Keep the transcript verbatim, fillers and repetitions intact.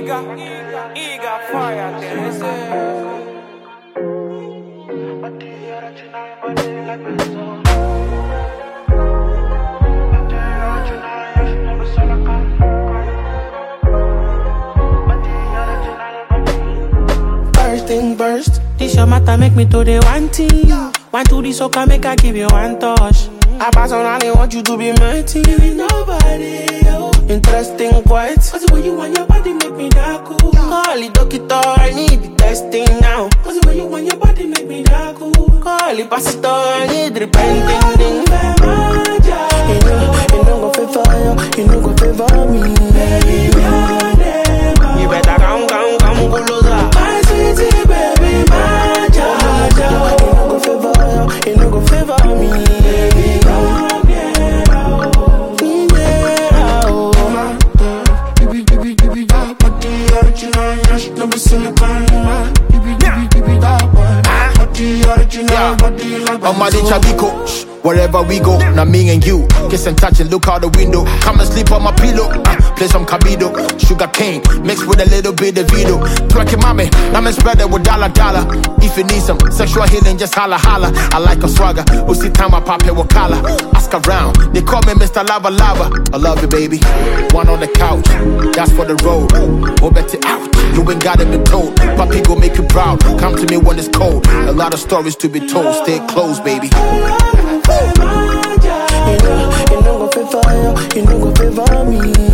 Iga, Iga fire, this First thing first, this your matter make me to the one thing. One to the soca make I give you one touch. I personally want you to be my team. Nobody else. Interesting quite. Cause the way you want your body make me that cool. Call it doctor, I need the testing now. Cause the way you want your body make me that cool. Call it pastor, I need repenting thing. You know, you know go favor you, you know go favor me. You better come, come, come closer. My sweetie baby, my Jaja. You know go favor you, you know go favor me. On my Chabiko, wherever we go, now me and you kiss and touch and look out the window. Come and sleep on my pillow, uh, play some cabido, sugar cane mixed with a little bit of Vito. Twerking mommy, I'm spread it with dollar dollar. If you need some sexual healing, just holla holla. I like a swagger, we'll see time I pop it with collar. Ask around, they call me Mister Lava Lava. I love you, baby. One on the couch, that's for the road. Oh, bet it out, you ain't got it been told. Papi go make you proud. Come to me when it's cold. A lot of stories to be told. Stay close, baby. You know, you know go favor you, you know go favor me.